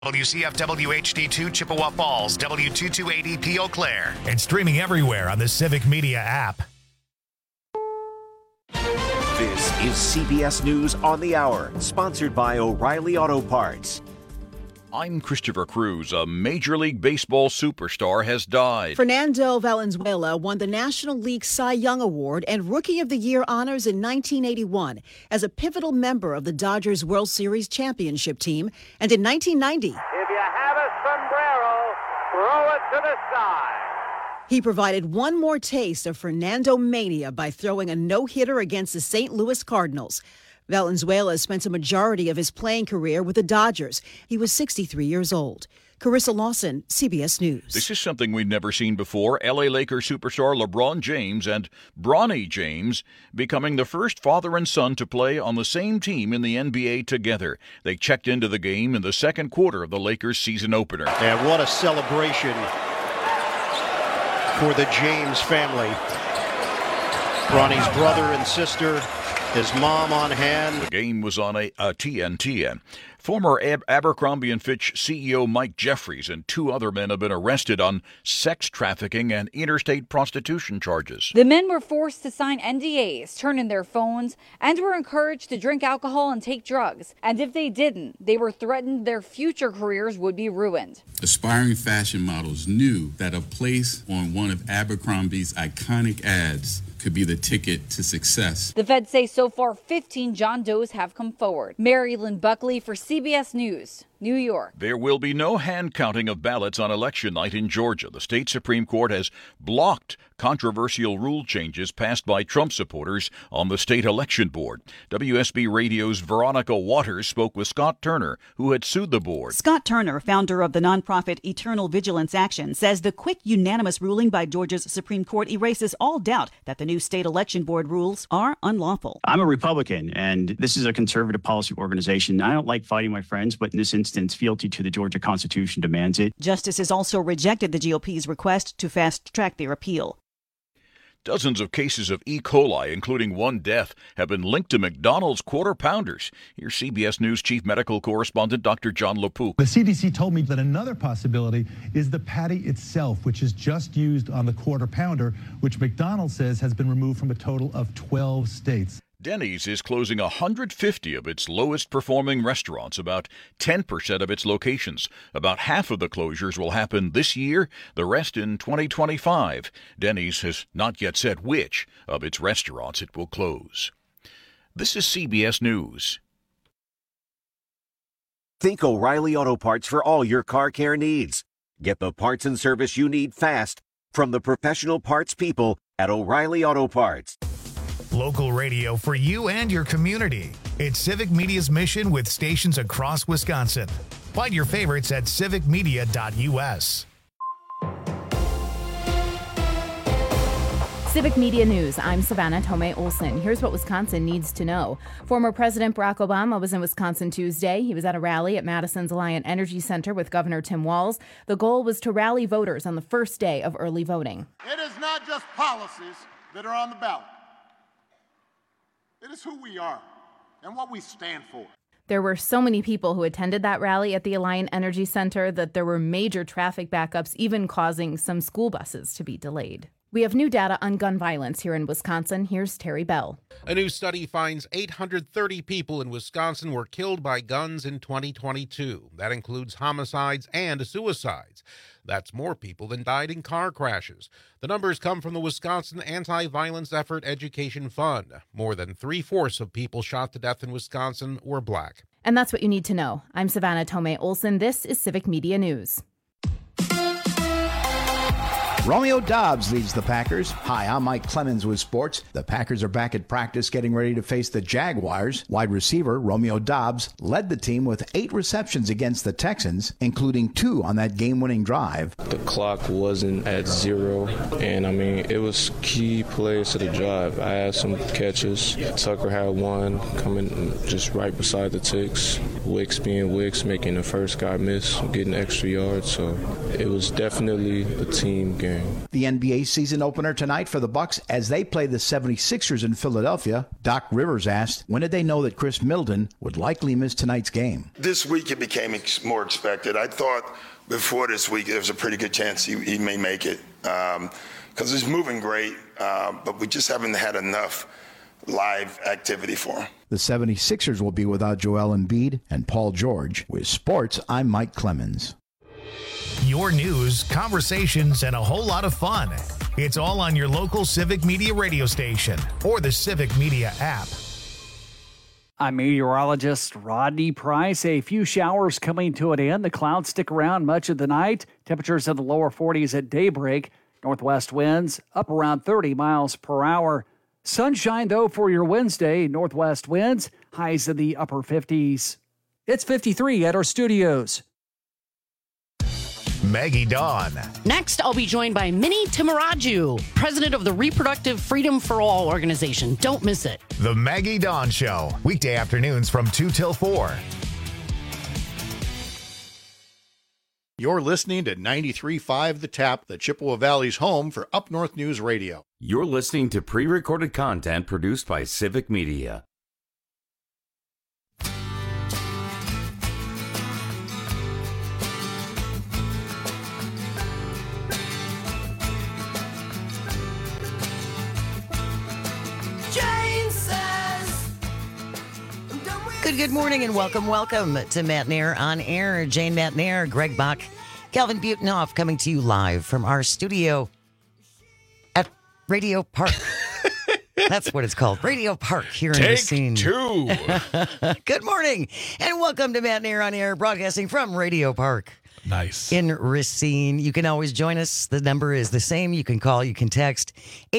WCFW HD2 Chippewa Falls, W228EP Eau Claire. And streaming everywhere on the Civic Media app. This is CBS News on the Hour, sponsored by O'Reilly Auto Parts. I'm Christopher Cruz. A Major League Baseball superstar has died. Fernando Valenzuela won the National League Cy Young Award and Rookie of the Year honors in 1981 as a pivotal member of the Dodgers World Series championship team, and in 1990. If you have a sombrero, throw it to the sky. He provided one more taste of Fernando mania by throwing a no-hitter against the St. Louis Cardinals. Valenzuela spent a majority of his playing career with the Dodgers. He was 63 years old. Carissa Lawson, CBS News. This is something we've never seen before. L.A. Lakers superstar LeBron James and Bronny James becoming the first father and son to play on the same team in the NBA together. They checked into the game in the second quarter of the Lakers season opener. And what a celebration for the James family. Bronny's brother and sister, his mom on hand. The game was on a TNT. Former Abercrombie & Fitch CEO Mike Jeffries and two other men have been arrested on sex trafficking and interstate prostitution charges. The men were forced to sign NDAs, turn in their phones, and were encouraged to drink alcohol and take drugs. And if they didn't, they were threatened their future careers would be ruined. Aspiring fashion models knew that a place on one of Abercrombie's iconic ads could be the ticket to success. The feds say so far 15 John Does have come forward. Mary Lynn Buckley for CBS News, New York. There will be no hand counting of ballots on election night in Georgia. The state Supreme Court has blocked controversial rule changes passed by Trump supporters on the state election board. WSB Radio's Veronica Waters spoke with Scott Turner, who had sued the board. Scott Turner, founder of the nonprofit Eternal Vigilance Action, says the quick unanimous ruling by Georgia's Supreme Court erases all doubt that the new state election board rules are unlawful. I'm a Republican, and this is a conservative policy organization. I don't like fighting my friends, but in this instance, fealty to the Georgia Constitution demands it. Justices also rejected the GOP's request to fast-track their appeal. Dozens of cases of E. coli, including one death, have been linked to McDonald's Quarter Pounders. Here's CBS News Chief Medical Correspondent Dr. John LaPook. The CDC told me that another possibility is the patty itself, which is just used on the Quarter Pounder, which McDonald's says has been removed from a total of 12 states. Denny's is closing 150 of its lowest-performing restaurants, about 10% of its locations. About half of the closures will happen this year, the rest in 2025. Denny's has not yet said which of its restaurants it will close. This is CBS News. Think O'Reilly Auto Parts for all your car care needs. Get the parts and service you need fast from the professional parts people at O'Reilly Auto Parts. Local radio for you and your community. It's Civic Media's mission with stations across Wisconsin. Find your favorites at civicmedia.us. Civic Media News. I'm Savannah Tomei Olson. Here's what Wisconsin needs to know. Former President Barack Obama was in Wisconsin Tuesday. He was at a rally at Madison's Alliant Energy Center with Governor Tim Walz. The goal was to rally voters on the first day of early voting. It is not just policies that are on the ballot. It is who we are and what we stand for. There were so many people who attended that rally at the Alliant Energy Center that there were major traffic backups, even causing some school buses to be delayed. We have new data on gun violence here in Wisconsin. Here's Terry Bell. A new study finds 830 people in Wisconsin were killed by guns in 2022. That includes homicides and suicides. That's more people than died in car crashes. The numbers come from the Wisconsin Anti-Violence Effort Education Fund. More than 3/4 of people shot to death in Wisconsin were black. And that's what you need to know. I'm Savannah Tomei Olson. This is Civic Media News. Romeo Doubs leads the Packers. Hi, I'm Mike Clemens with sports. The Packers are back at practice getting ready to face the Jaguars. Wide receiver Romeo Doubs led the team with 8 receptions against the Texans, including 2 on that game-winning drive. The clock wasn't at 0, and it was key plays to the drive. I had some catches. Tucker had one coming just right beside the ticks. Wicks being Wicks, making the first guy miss, getting extra yards. So it was definitely a team game. game. The NBA season opener tonight for the Bucks as they play the 76ers in Philadelphia. Doc Rivers asked, when did they know that Chris Middleton would likely miss tonight's game? This week it became more expected. I thought before this week there was a pretty good chance he may make it because he's moving great, but we just haven't had enough live activity for him. The 76ers will be without Joel Embiid and Paul George. With sports, I'm Mike Clemens. Your news, conversations, and a whole lot of fun. It's all on your local Civic Media radio station or the Civic Media app. I'm meteorologist Rodney Price. A few showers coming to an end. The clouds stick around much of the night. Temperatures in the lower 40s at daybreak. Northwest winds up around 30 miles per hour. Sunshine, though, for your Wednesday. Northwest winds, highs in the upper 50s. It's 53 at our studios. Maggie Dawn. Next, I'll be joined by Minnie Timaraju, president of the Reproductive Freedom for All organization. Don't miss it. The Maggie Dawn Show, weekday afternoons from 2 till 4. You're listening to 93.5 The Tap, the Chippewa Valley's home for Up North News Radio. You're listening to pre-recorded content produced by Civic Media. Good morning and welcome to Matt Nair on Air. Jane Matt Nair, Greg Bach, Calvin Butenhoff coming to you live from our studio at Radio Park. That's what it's called, Radio Park here in Racine. Take two. Good morning and welcome to Matt Nair on Air, broadcasting from Radio Park. Nice. In Racine. You can always join us. The number is the same. You can call, you can text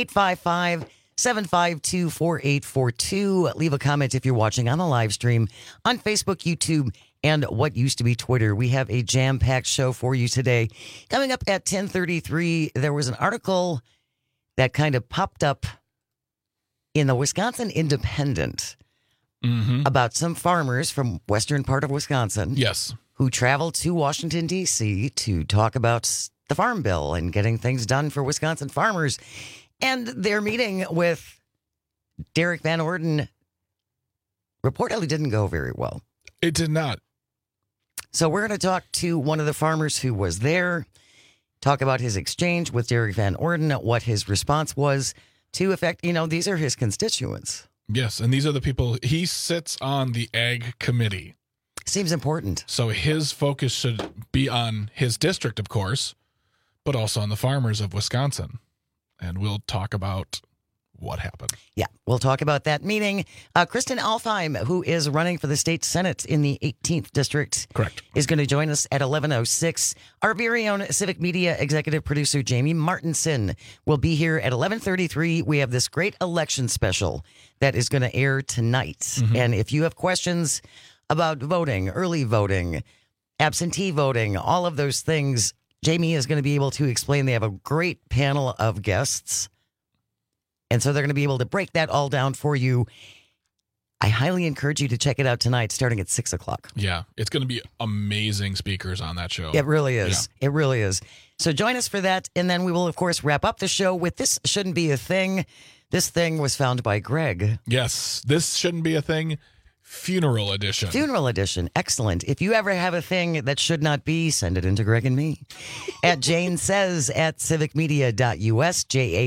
855-752-4842. Leave a comment if you're watching on the live stream on Facebook, YouTube, and what used to be Twitter. We have a jam-packed show for you today. Coming up at 10:33, there was an article that kind of popped up in the Wisconsin Independent about some farmers from western part of Wisconsin. Yes. Who traveled to Washington, D.C. to talk about the Farm Bill and getting things done for Wisconsin farmers. And their meeting with Derek Van Orden reportedly didn't go very well. It did not. So we're going to talk to one of the farmers who was there, talk about his exchange with Derek Van Orden, what his response was to affect, these are his constituents. Yes, and these are the people, he sits on the Ag Committee. Seems important. So his focus should be on his district, of course, but also on the farmers of Wisconsin. And we'll talk about what happened. Yeah, we'll talk about that meeting. Kristen Alfheim, who is running for the state Senate in the 18th District, correct, is going to join us at 11:06. Our very own Civic Media executive producer, Jamie Martinson, will be here at 11:33. We have this great election special that is going to air tonight. And if you have questions about voting, early voting, absentee voting, all of those things, Jamie is going to be able to explain. They have a great panel of guests. And so they're going to be able to break that all down for you. I highly encourage you to check it out tonight, starting at 6 o'clock. Yeah, it's going to be amazing speakers on that show. It really is. Yeah. It really is. So join us for that. And then we will, of course, wrap up the show with This Shouldn't Be a Thing. This thing was found by Greg. Yes, This Shouldn't Be a Thing. Funeral edition. Funeral edition. Excellent. If you ever have a thing that should not be, send it into Greg and me. At Jane Says at civicmedia.us,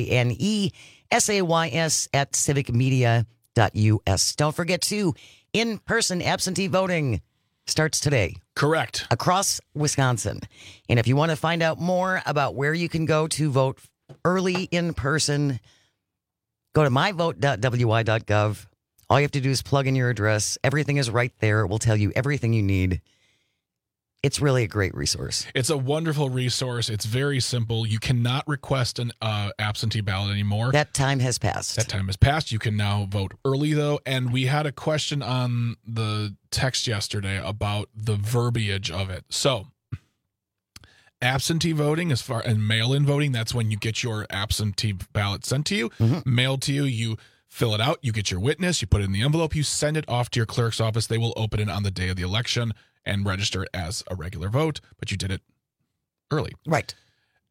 JANESAYS at civicmedia.us. Don't forget to, in-person absentee voting starts today. Correct. Across Wisconsin. And if you want to find out more about where you can go to vote early in person, go to myvote.wi.gov. All you have to do is plug in your address. Everything is right there. It will tell you everything you need. It's really a great resource. It's a wonderful resource. It's very simple. You cannot request an absentee ballot anymore. That time has passed. That time has passed. You can now vote early, though. And we had a question on the text yesterday about the verbiage of it. So absentee voting and mail-in voting, that's when you get your absentee ballot sent to you, mailed to you. You fill it out, you get your witness, you put it in the envelope, you send it off to your clerk's office. They will open it on the day of the election and register it as a regular vote, but you did it early. Right.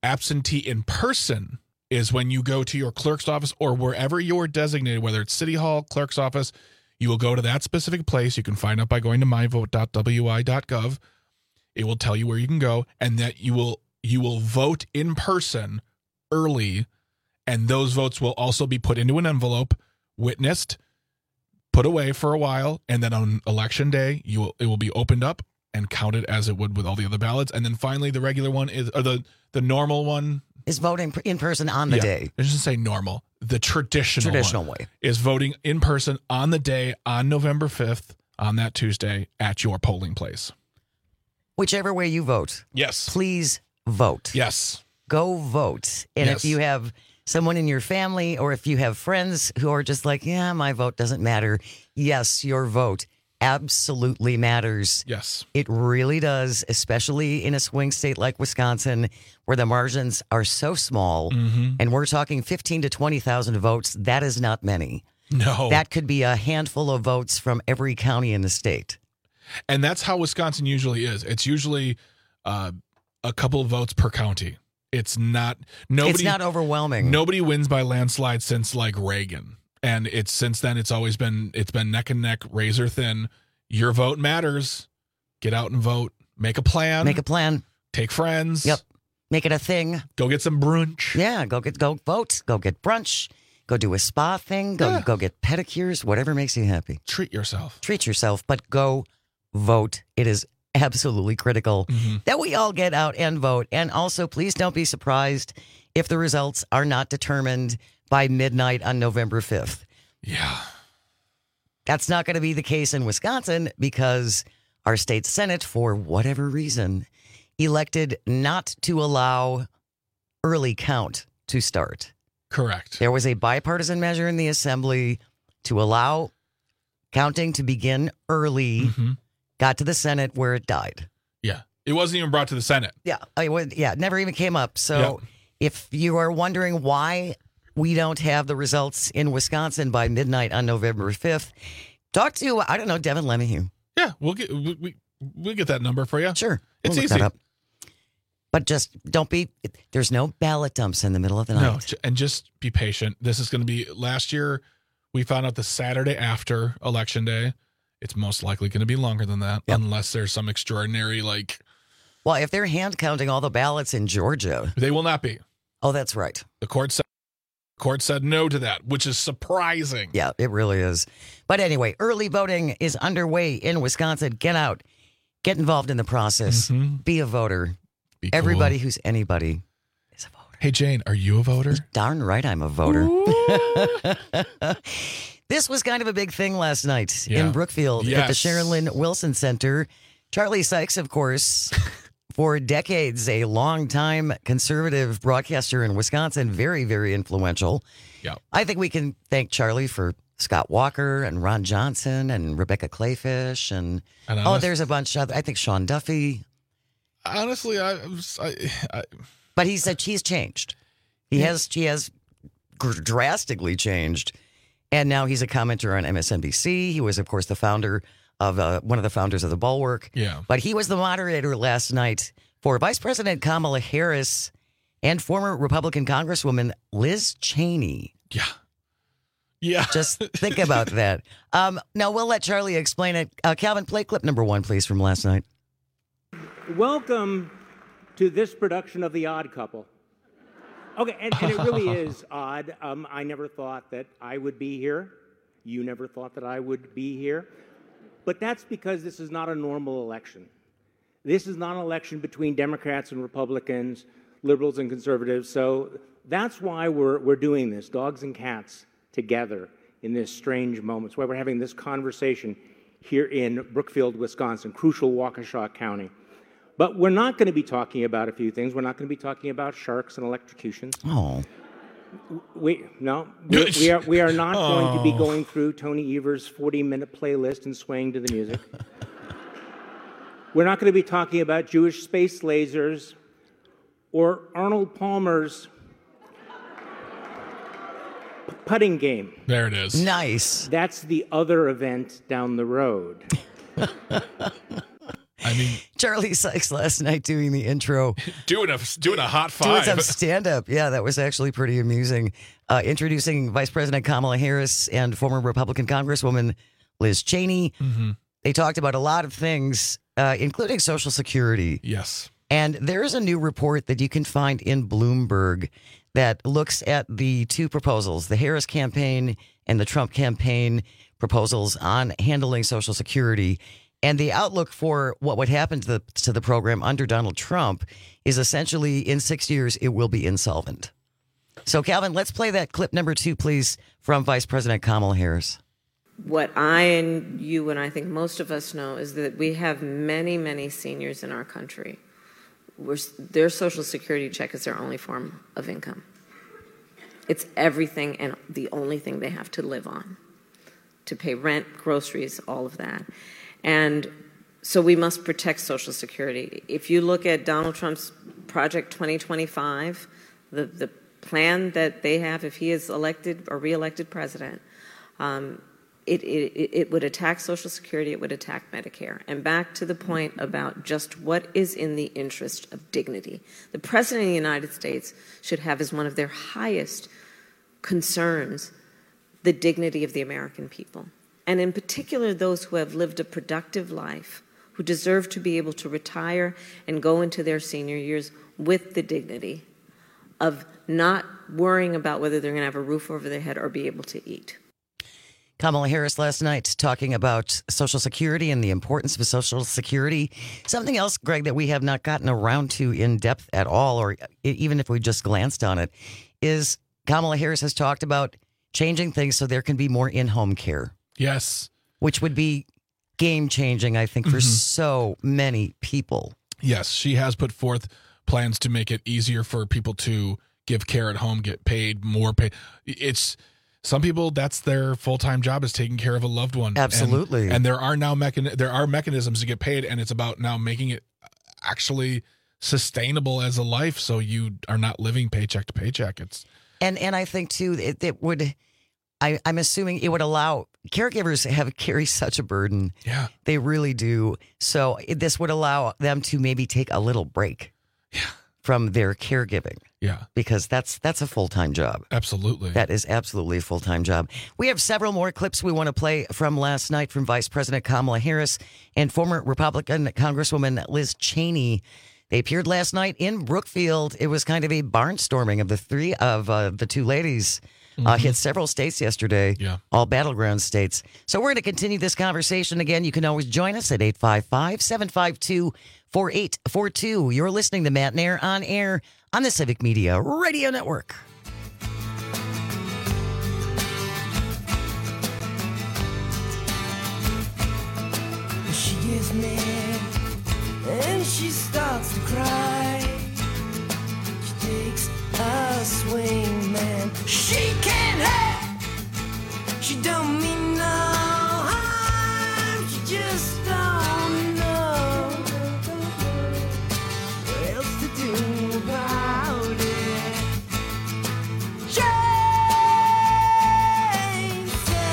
Absentee in person is when you go to your clerk's office or wherever you're designated, whether it's City Hall, clerk's office, you will go to that specific place. You can find out by going to myvote.wi.gov. It will tell you where you can go, and that you will vote in person early, and those votes will also be put into an envelope, witnessed, put away for a while, and then on election day, it will be opened up and counted as it would with all the other ballots. And then finally, the regular one is, or the normal one is voting in person on the day. I shouldn't say normal. The traditional way is voting in person on the day on November 5th on that Tuesday at your polling place. Whichever way you vote. Yes. Please vote. Yes. Go vote. And if you have someone in your family or if you have friends who are just like, yeah, my vote doesn't matter. Yes, your vote absolutely matters. Yes. It really does, especially in a swing state like Wisconsin, where the margins are so small. And we're talking 15 to 20,000 votes. That is not many. No. That could be a handful of votes from every county in the state. And that's how Wisconsin usually is. It's usually a couple of votes per county. It's not overwhelming. Nobody wins by landslide since like Reagan. And since then it's been neck and neck, razor thin. Your vote matters. Get out and vote. Make a plan. Take friends. Yep. Make it a thing. Go get some brunch. Yeah, go vote. Go get brunch. Go do a spa thing. Go get pedicures. Whatever makes you happy. Treat yourself, but go vote. It is absolutely critical that we all get out and vote. And also, please don't be surprised if the results are not determined by midnight on November 5th. Yeah. That's not going to be the case in Wisconsin because our state Senate, for whatever reason, elected not to allow early count to start. Correct. There was a bipartisan measure in the Assembly to allow counting to begin early. Got to the Senate where it died. Yeah. It wasn't even brought to the Senate. Yeah. It never even came up. So if you are wondering why we don't have the results in Wisconsin by midnight on November 5th, talk to, I don't know, Devin Lemahue. Yeah. We'll get that number for you. Sure. We'll It's look easy. that up. But just there's no ballot dumps in the middle of the night. No, and just be patient. This is going to be, last year, we found out the Saturday after Election Day. It's most likely going to be longer than that, unless there's some extraordinary, like... Well, if they're hand counting all the ballots in Georgia... They will not be. Oh, that's right. The court said no to that, which is surprising. Yeah, it really is. But anyway, early voting is underway in Wisconsin. Get out. Get involved in the process. Be a voter. Be cool. Everybody who's anybody is a voter. Hey, Jane, are you a voter? Darn right I'm a voter. This was kind of a big thing last night in Brookfield at the Sharon Lynn Wilson Center. Charlie Sykes, of course, for decades, a longtime conservative broadcaster in Wisconsin, very, very influential. Yeah. I think we can thank Charlie for Scott Walker and Ron Johnson and Rebecca Clayfish and there's a bunch of, I think Sean Duffy. Honestly, But he said he's changed. He has drastically changed. And now he's a commentator on MSNBC. He was, of course, the founder of one of the founders of the Bulwark. Yeah. But he was the moderator last night for Vice President Kamala Harris and former Republican Congresswoman Liz Cheney. Yeah. Yeah. Just think about that. Now, we'll let Charlie explain it. Calvin, play clip number 1, please, from last night. Welcome to this production of The Odd Couple. Okay, and it really is odd. I never thought that I would be here. You never thought that I would be here. But that's because this is not a normal election. This is not an election between Democrats and Republicans, liberals and conservatives. So that's why we're doing this, dogs and cats together in this strange moment. It's why we're having this conversation here in Brookfield, Wisconsin, crucial Waukesha County. But we're not going to be talking about a few things. We're not going to be talking about sharks and electrocutions. Oh. We are not going to be going through Tony Evers' 40-minute playlist and swaying to the music. We're not going to be talking about Jewish space lasers or Arnold Palmer's putting game. There it is. Nice. That's the other event down the road. I mean, Charlie Sykes last night doing the intro. Doing a hot five. Doing some stand-up. Yeah, that was actually pretty amusing. Introducing Vice President Kamala Harris and former Republican Congresswoman Liz Cheney. Mm-hmm. They talked about a lot of things, including Social Security. Yes. And there is a new report that you can find in Bloomberg that looks at the two proposals, the Harris campaign and the Trump campaign proposals on handling Social Security. And the outlook for what would happen to the program under Donald Trump is essentially in 6 years, it will be insolvent. So, Calvin, let's play that clip number 2, please, from Vice President Kamala Harris. What I and you and I think most of us know is that we have many, many seniors in our country where their Social Security check is their only form of income. It's everything and the only thing they have to live on, to pay rent, groceries, all of that. And so we must protect Social Security. If you look at Donald Trump's Project 2025, the plan that they have if he is elected or reelected president, it would attack Social Security, it would attack Medicare. And back to the point about just what is in the interest of dignity. The President of the United States should have as one of their highest concerns the dignity of the American people. And in particular, those who have lived a productive life, who deserve to be able to retire and go into their senior years with the dignity of not worrying about whether they're going to have a roof over their head or be able to eat. Kamala Harris last night talking about Social Security and the importance of Social Security. Something else, Greg, that we have not gotten around to in depth at all, or even if we just glanced on it, is Kamala Harris has talked about changing things so there can be more in-home care. Yes. Which would be game-changing, I think, for so many people. Yes, she has put forth plans to make it easier for people to give care at home, get paid, more pay. It's... Some people, that's their full-time job, is taking care of a loved one. Absolutely. And there are now mechanisms to get paid, and it's about now making it actually sustainable as a life, so you are not living paycheck to paycheck. And I think too it would. I'm assuming it would allow caregivers carry such a burden. Yeah, they really do. So this would allow them to maybe take a little break. Yeah. From their caregiving. Yeah. Because that's a full-time job. Absolutely. That is absolutely a full-time job. We have several more clips we want to play from last night from Vice President Kamala Harris and former Republican Congresswoman Liz Cheney. They appeared last night in Brookfield. It was kind of a barnstorming of the two ladies. Hit several states yesterday, all battleground states. So we're going to continue this conversation. Again, you can always join us at 855-752-4842. You're listening to Matt Nair on air on the Civic Media Radio Network. She gets mad and she starts to cry. She takes a swing, man. She can't help. She don't mean no harm. She just don't know what else to do about it. Jane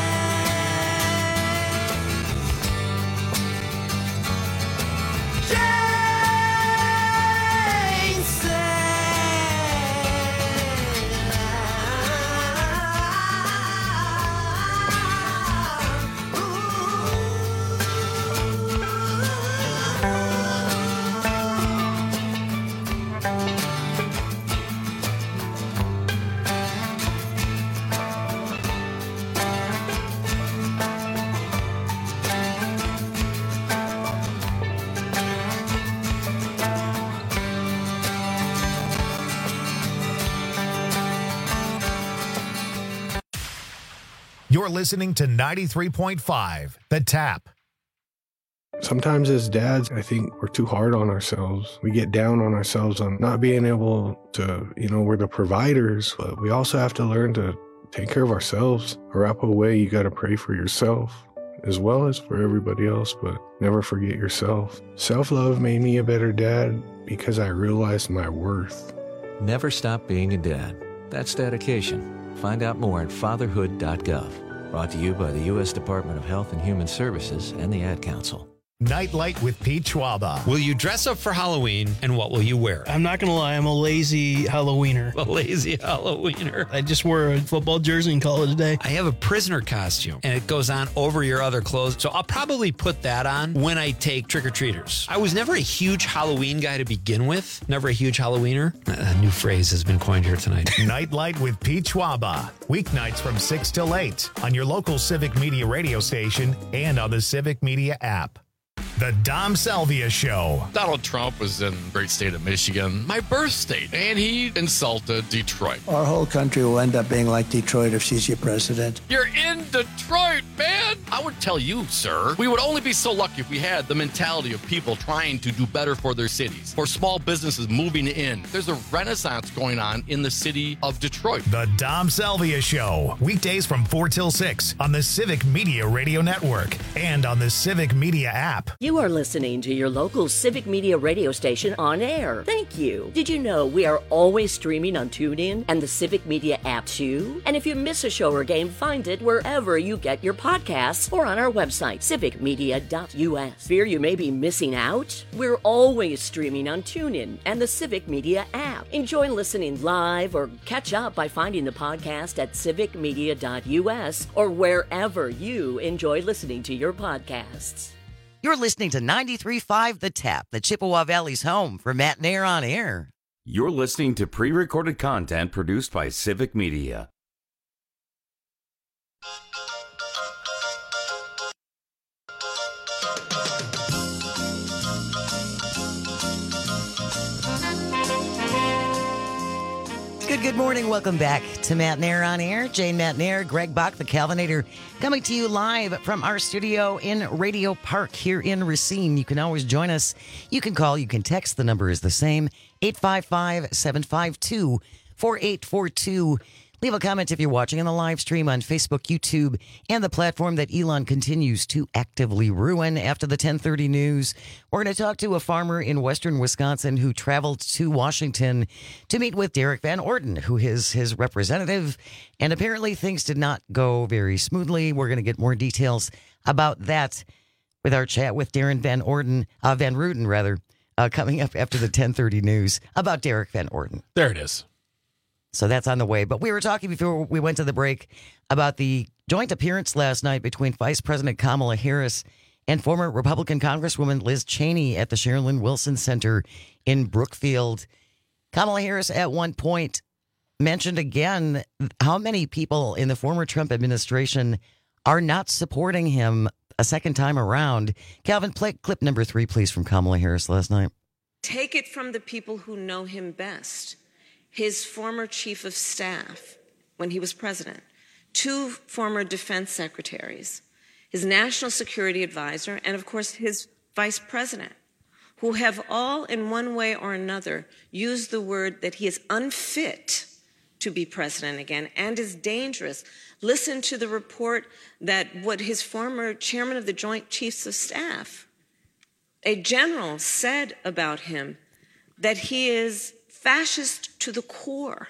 You're listening to 93.5, The Tap. Sometimes as dads, I think we're too hard on ourselves. We get down on ourselves on not being able to, we're the providers, but we also have to learn to take care of ourselves. Arapaho way, you got to pray for yourself as well as for everybody else, but never forget yourself. Self-love made me a better dad because I realized my worth. Never stop being a dad. That's dedication. Find out more at fatherhood.gov. Brought to you by the U.S. Department of Health and Human Services and the Ad Council. Nightlight with Pete Schwaba. Will you dress up for Halloween, and what will you wear? I'm not going to lie, I'm a lazy Halloweener. A lazy Halloweener. I just wore a football jersey and call it a day. I have a prisoner costume, and it goes on over your other clothes, so I'll probably put that on when I take trick-or-treaters. I was never a huge Halloween guy to begin with. Never a huge Halloweener. A new phrase has been coined here tonight. Nightlight with Pete Schwaba. Weeknights from 6 till 8 on your local Civic Media radio station and on the Civic Media app. The Dom Salvia Show. Donald Trump was in the great state of Michigan, my birth state, and he insulted Detroit. Our whole country will end up being like Detroit if she's your president. You're in Detroit, man! I would tell you, sir, we would only be so lucky if we had the mentality of people trying to do better for their cities, for small businesses moving in. There's a renaissance going on in the city of Detroit. The Dom Salvia Show. Weekdays from 4 till 6 on the Civic Media Radio Network and on the Civic Media app. You are listening to your local Civic Media radio station on air. Thank you. Did you know we are always streaming on TuneIn and the Civic Media app too? And if you miss a show or game, find it wherever you get your podcasts or on our website, civicmedia.us. Fear you may be missing out? We're always streaming on TuneIn and the Civic Media app. Enjoy listening live or catch up by finding the podcast at civicmedia.us or wherever you enjoy listening to your podcasts. You're listening to 93.5 The Tap, the Chippewa Valley's home for Matt Nair on Air. You're listening to pre-recorded content produced by Civic Media. Good morning. Welcome back to Matt Nair on Air. Jane Matt Nair, Greg Bach, the Calvinator, coming to you live from our studio in Radio Park here in Racine. You can always join us. You can call, you can text. The number is the same, 855-752-4842. Leave a comment if you're watching on the live stream on Facebook, YouTube, and the platform that Elon continues to actively ruin. After the 10:30 news, we're going to talk to a farmer in western Wisconsin who traveled to Washington to meet with Derek Van Orden, who is his representative, and apparently things did not go very smoothly. We're going to get more details about that with our chat with Darren Van Orden, Van Ruden, rather, coming up after the 10:30 news about Derek Van Orden. There it is. So that's on the way. But we were talking before we went to the break about the joint appearance last night between Vice President Kamala Harris and former Republican Congresswoman Liz Cheney at the Sherilyn Wilson Center in Brookfield. Kamala Harris at one point mentioned again how many people in the former Trump administration are not supporting him a second time around. Calvin, play clip number 3, please, from Kamala Harris last night. Take it from the people who know him best. His former chief of staff when he was president, 2 former defense secretaries, his national security advisor, and of course his vice president, who have all in one way or another used the word that he is unfit to be president again and is dangerous. Listen to the report that what his former chairman of the Joint Chiefs of Staff, a general, said about him, that he is fascist to the core.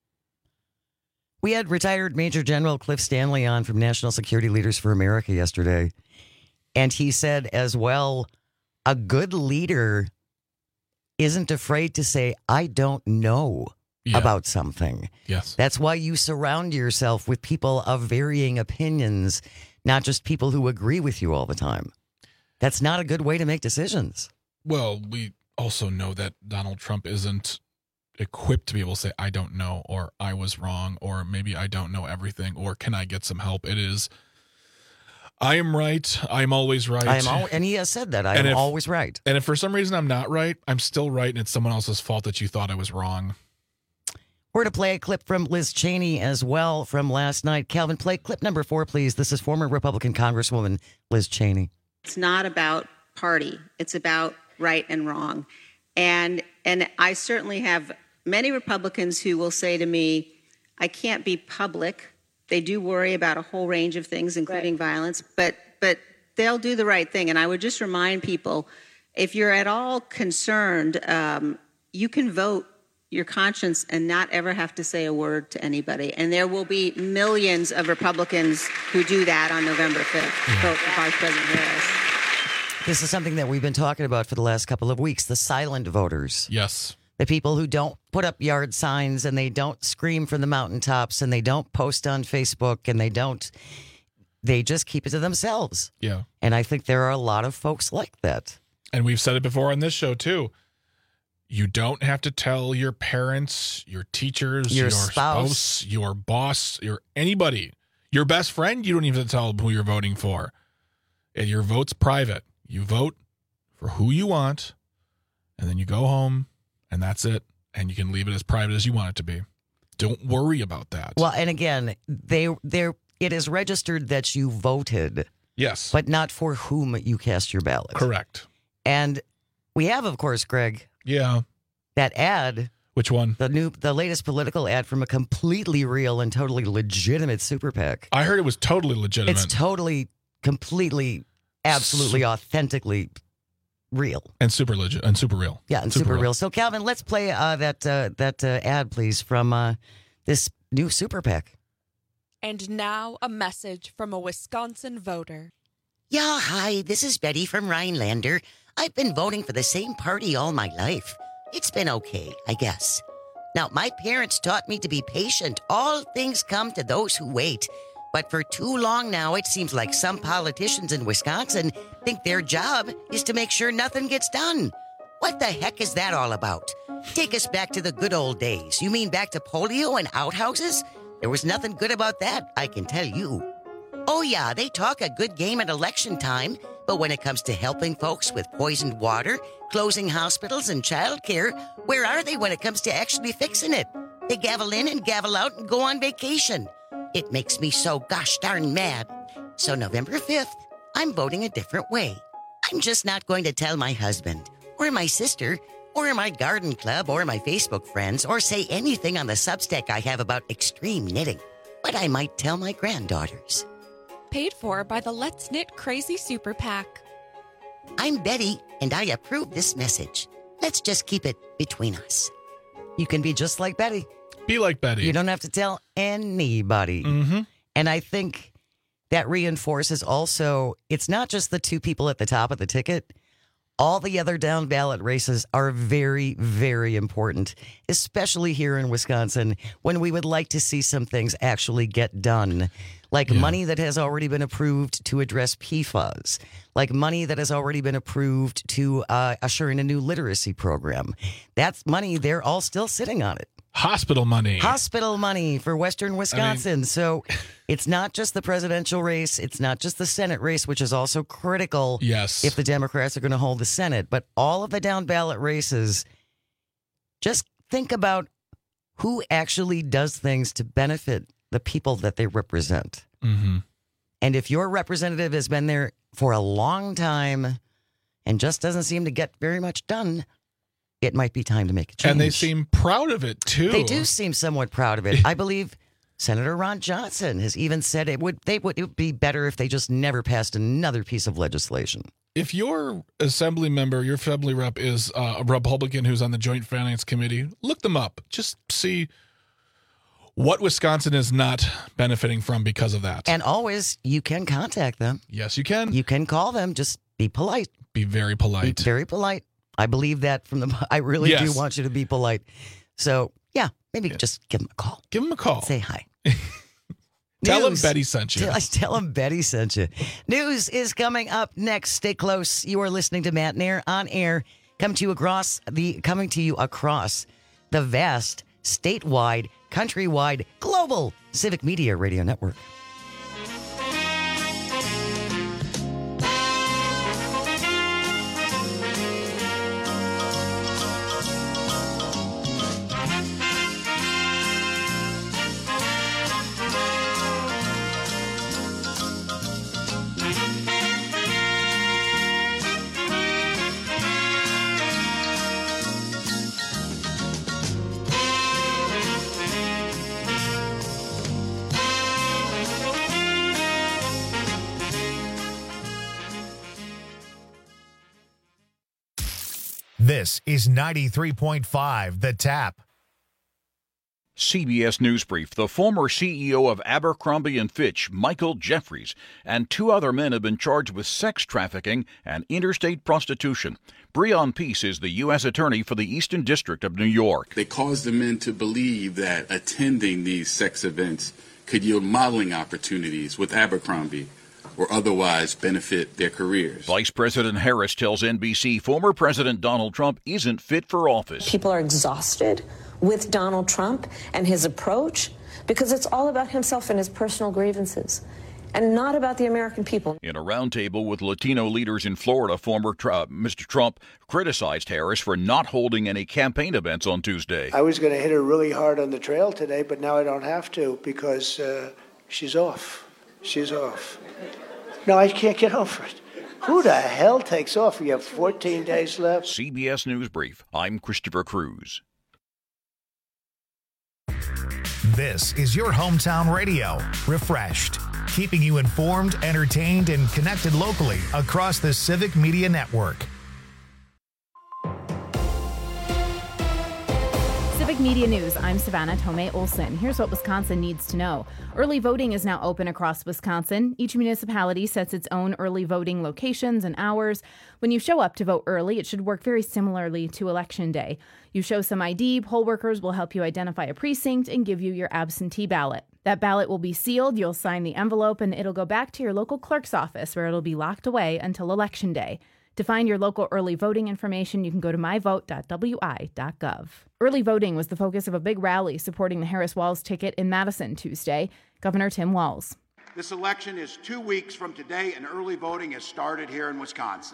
We had retired Major General Cliff Stanley on from National Security Leaders for America yesterday. And he said as well, a good leader isn't afraid to say, I don't know about something. Yes. That's why you surround yourself with people of varying opinions, not just people who agree with you all the time. That's not a good way to make decisions. Well, we also know that Donald Trump isn't equipped to be able to say, I don't know, or I was wrong, or maybe I don't know everything, or can I get some help? It is, I am right. I'm always right. And he has said that. I am always right. And if for some reason I'm not right, I'm still right, and it's someone else's fault that you thought I was wrong. We're going to play a clip from Liz Cheney as well from last night. Calvin, play clip number 4, please. This is former Republican Congresswoman Liz Cheney. It's not about party. It's about right and wrong. And I certainly have many Republicans who will say to me, I can't be public. They do worry about a whole range of things, including violence, but they'll do the right thing. And I would just remind people, if you're at all concerned, you can vote your conscience and not ever have to say a word to anybody. And there will be millions of Republicans who do that on November 5th. Vote for Vice President Harris. This is something that we've been talking about for the last couple of weeks, the silent voters. Yes. The people who don't put up yard signs and they don't scream from the mountaintops and they don't post on Facebook and they just keep it to themselves. Yeah. And I think there are a lot of folks like that. And we've said it before on this show, too. You don't have to tell your parents, your teachers, Your your spouse, your boss, anybody. Your best friend, you don't even have to tell them who you're voting for. And your vote's private. You vote for who you want, and then you go home, and that's it. And you can leave it as private as you want it to be. Don't worry about that. Well, and again, it is registered that you voted. Yes. But not for whom you cast your ballot. Correct. And we have, of course, Greg. Yeah. That ad. Which one? The latest political ad from a completely real and totally legitimate super PAC. I heard it was totally legitimate. It's totally, completely, absolutely, authentically real. And super legit and super real. Yeah, and super real. So, Calvin, let's play that ad, please, from this new super PAC. And now a message from a Wisconsin voter. Yeah, hi, this is Betty from Rhinelander. I've been voting for the same party all my life. It's been okay, I guess. Now, my parents taught me to be patient. All things come to those who wait. But for too long now, it seems like some politicians in Wisconsin think their job is to make sure nothing gets done. What the heck is that all about? Take us back to the good old days. You mean back to polio and outhouses? There was nothing good about that, I can tell you. Oh yeah, they talk a good game at election time, but when it comes to helping folks with poisoned water, closing hospitals and childcare, where are they when it comes to actually fixing it? They gavel in and gavel out and go on vacation. It makes me so gosh darn mad. So November 5th, I'm voting a different way. I'm just not going to tell my husband, or my sister, or my garden club, or my Facebook friends, or say anything on the Substack I have about extreme knitting. But I might tell my granddaughters. Paid for by the Let's Knit Crazy Super PAC. I'm Betty, and I approve this message. Let's just keep it between us. You can be just like Betty. Be like Betty. You don't have to tell anybody. Mm-hmm. And I think that reinforces also, it's not just the two people at the top of the ticket. All the other down ballot races are very, very important, especially here in Wisconsin, when we would like to see some things actually get done. Like money that has already been approved to address PFAS. Like money that has already been approved to usher in a new literacy program. That's money, they're all still sitting on it. Hospital money. Hospital money for Western Wisconsin. So it's not just the presidential race. It's not just the Senate race, which is also critical if the Democrats are going to hold the Senate. But all of the down ballot races, just think about who actually does things to benefit the people that they represent. Mm-hmm. And if your representative has been there for a long time and just doesn't seem to get very much done, it might be time to make a change. And they seem proud of it, too. They do seem somewhat proud of it. I believe Senator Ron Johnson has even said it would be better if they just never passed another piece of legislation. If your assembly member, your assembly rep is a Republican who's on the Joint Finance Committee, look them up. Just see what Wisconsin is not benefiting from because of that. And always, you can contact them. Yes, you can. You can call them. Just be polite. Be very polite. Be very polite. I believe that from the. I really do want you to be polite. So, yeah, maybe just give them a call. Give them a call. Say hi. Tell them Betty sent you. Tell them Betty sent you. News is coming up next. Stay close. You are listening to Matt Nair on air, coming to you across the vast, statewide, countrywide, global Civic Media Radio Network. This is 93.5 The Tap. CBS News Brief. The former CEO of Abercrombie & Fitch, Michael Jeffries, and 2 other men have been charged with sex trafficking and interstate prostitution. Breon Peace is the U.S. Attorney for the Eastern District of New York. They caused the men to believe that attending these sex events could yield modeling opportunities with Abercrombie or otherwise benefit their careers. Vice President Harris tells NBC former President Donald Trump isn't fit for office. People are exhausted with Donald Trump and his approach because it's all about himself and his personal grievances and not about the American people. In a roundtable with Latino leaders in Florida, Mr. Trump criticized Harris for not holding any campaign events on Tuesday. I was going to hit her really hard on the trail today, but now I don't have to because she's off. She's off. No, I can't get over it. Who the hell takes off? We have 14 days left. CBS News Brief. I'm Christopher Cruz. This is your hometown radio, Refreshed, keeping you informed, entertained, and connected locally across the Civic Media Network. Civic Media News, I'm Savannah Tomei Olson. Here's what Wisconsin needs to know. Early voting is now open across Wisconsin. Each municipality sets its own early voting locations and hours. When you show up to vote early, it should work very similarly to Election Day. You show some ID, poll workers will help you identify a precinct and give you your absentee ballot. That ballot will be sealed, you'll sign the envelope, and it'll go back to your local clerk's office where it'll be locked away until Election Day. To find your local early voting information, you can go to myvote.wi.gov. Early voting was the focus of a big rally supporting the Harris-Walz ticket in Madison Tuesday. Governor Tim Walz. This election is 2 weeks from today, and early voting has started here in Wisconsin.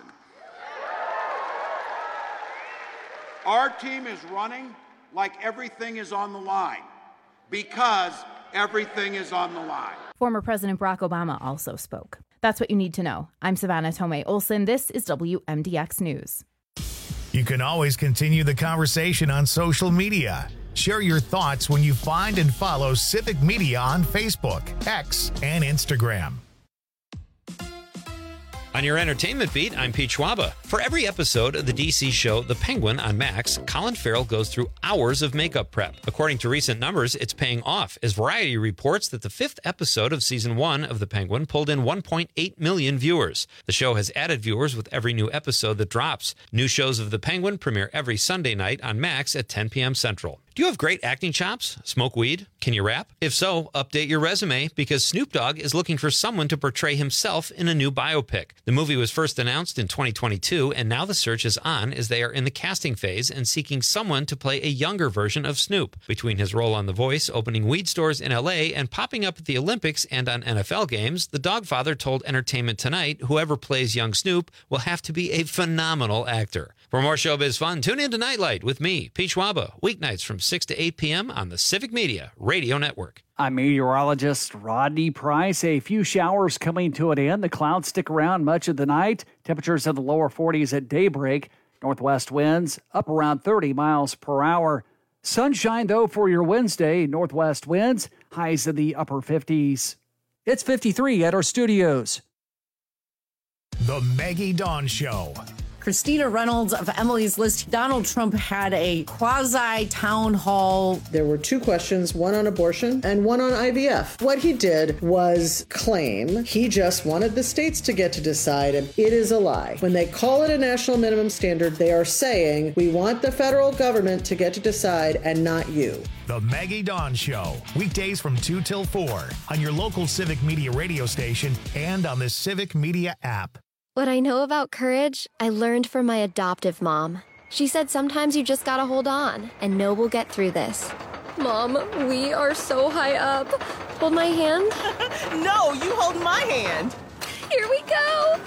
Our team is running like everything is on the line, because everything is on the line. Former President Barack Obama also spoke. That's what you need to know. I'm Savannah Tomei Olson. This is WMDX News. You can always continue the conversation on social media. Share your thoughts when you find and follow Civic Media on Facebook, X, and Instagram. On your entertainment beat, I'm Pete Schwaba. For every episode of the DC show The Penguin on Max, Colin Farrell goes through hours of makeup prep. According to recent numbers, it's paying off, as Variety reports that the 5th episode of Season 1 of The Penguin pulled in 1.8 million viewers. The show has added viewers with every new episode that drops. New shows of The Penguin premiere every Sunday night on Max at 10 p.m. Central. Do you have great acting chops? Smoke weed? Can you rap? If so, update your resume, because Snoop Dogg is looking for someone to portray himself in a new biopic. The movie was first announced in 2022, and now the search is on as they are in the casting phase and seeking someone to play a younger version of Snoop. Between his role on The Voice, opening weed stores in LA, and popping up at the Olympics and on NFL games, the Dogfather told Entertainment Tonight whoever plays young Snoop will have to be a phenomenal actor. For more showbiz fun, tune in to Nightlight with me, Pete Schwaba, weeknights from 6 to 8 p.m. on the Civic Media Radio Network. I'm meteorologist Rodney Price. A few showers coming to an end. The clouds stick around much of the night. Temperatures in the lower 40s at daybreak. Northwest winds up around 30 miles per hour. Sunshine, though, for your Wednesday. Northwest winds, highs in the upper 50s. It's 53 at our studios. The Maggie Dawn Show. Christina Reynolds of Emily's List. Donald Trump had a quasi-town hall. There were 2 questions, one on abortion and one on IVF. What he did was claim he just wanted the states to get to decide, and it is a lie. When they call it a national minimum standard, they are saying, we want the federal government to get to decide and not you. The Maggie Dawn Show, weekdays from 2 till 4 on your local Civic Media radio station and on the Civic Media app. What I know about courage, I learned from my adoptive mom. She said sometimes you just gotta hold on and know we'll get through this. Mom, we are so high up. Hold my hand. No, you hold my hand. Here we go.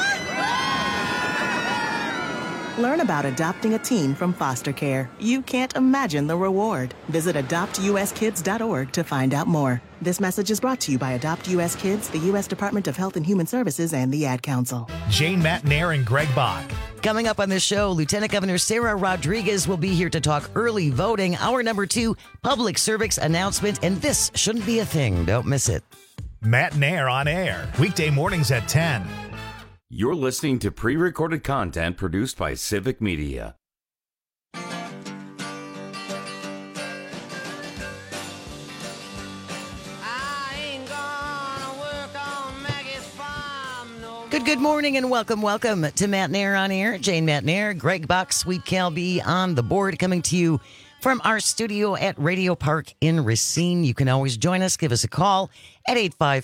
Learn about adopting a teen from foster care. You can't imagine the reward. Visit adoptuskids.org to find out more. This message is brought to you by Adopt U.S. Kids, the U.S. Department of Health and Human Services, and the Ad Council. Jane Matnair and Greg Bach. Coming up on this show, Lieutenant Governor Sarah Rodriguez will be here to talk early voting. Hour number 2, public service announcement, and this shouldn't be a thing. Don't miss it. Matnair on air, weekday mornings at 10. You're listening to pre-recorded content produced by Civic Media. Good morning and welcome to Matt Nair on Air. Jane Matt Nair, Greg Buck, Sweet Cal B on the board, coming to you from our studio at Radio Park in Racine. You can always join us. Give us a call at